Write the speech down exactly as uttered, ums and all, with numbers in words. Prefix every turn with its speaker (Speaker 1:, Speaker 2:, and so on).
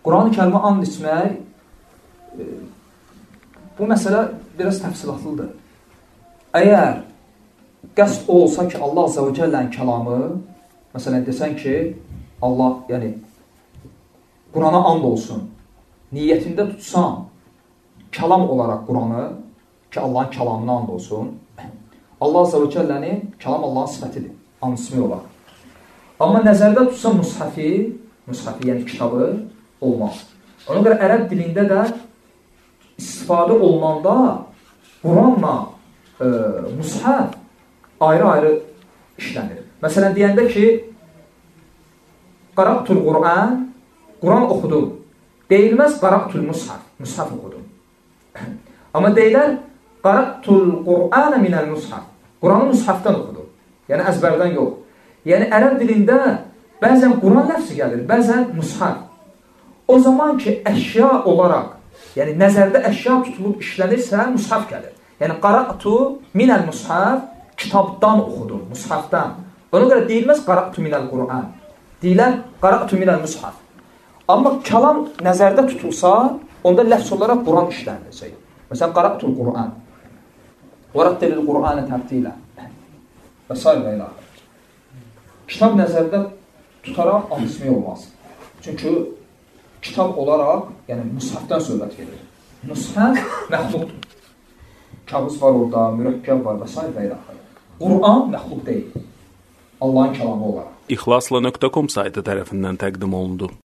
Speaker 1: Quran-ı kərimə and içmək, e, bu məsələ biraz təfsilatlıdır. Əgər qəsd olsa ki, Allah Azza və Cəllənin kəlamı, məsələn, desən ki, Allah, yəni, Qurana and olsun, niyyətində tutsan, kəlam olaraq Quranı, ki, Allahın kəlamına and olsun, Allah Azza və Cəllənin kəlam Allahın sifətidir, and ismi olaraq. Amma nəzərdə tutsan mushafi, mushafi, yəni kitabı, olmaz. Ona görə ərəb dilində də istifadə olunanda Quranla e, mushaf ayrı-ayrı işlənir. Məsələn, deyəndə ki, qara'tul Quran, Quran oxudum. Deyilməz qara'tul mushaf, mushaf oxudum. Amma deyilər, qara'tul Qur'ana minəl mushaf. Quranı mushafdan oxudum. Yəni, əzbərdən yox. Yəni, ərəb dilində bəzən Quran ləfsi gəlir, bəzən mushaf. O zaman ki, əşya olaraq, yəni nəzərdə əşya tutulub işlənirsə, mushaf gəlir. Yəni, qara'tu minəl mushaf, kitabdan oxudum, mushafdan. Ona görə deyilməz qara'tu minəl Qur'an. Deyilər, qara'tu minəl mushaf. Amma kəlam nəzərdə tutulsa, onda ləfs olaraq Quran işlənir. Məsələn, qara'tul Qur'an. وَرَتِّلِ الْقُرْآنَ تَرْتِيلًا və s. və ilə. Kitab nəzərdə tutaraq and ismi olmaz. Çünki kitab olaraq, yəni mushafdan söhbət gedir. Mushaf məxluqdur. Kağız var orada, mürəkkəb var və s. və ilə. Quran məxluq deyil. Allahın kəlamı olaraq.
Speaker 2: İxlasla nöqtə com saytı tərəfindən təqdim olundu.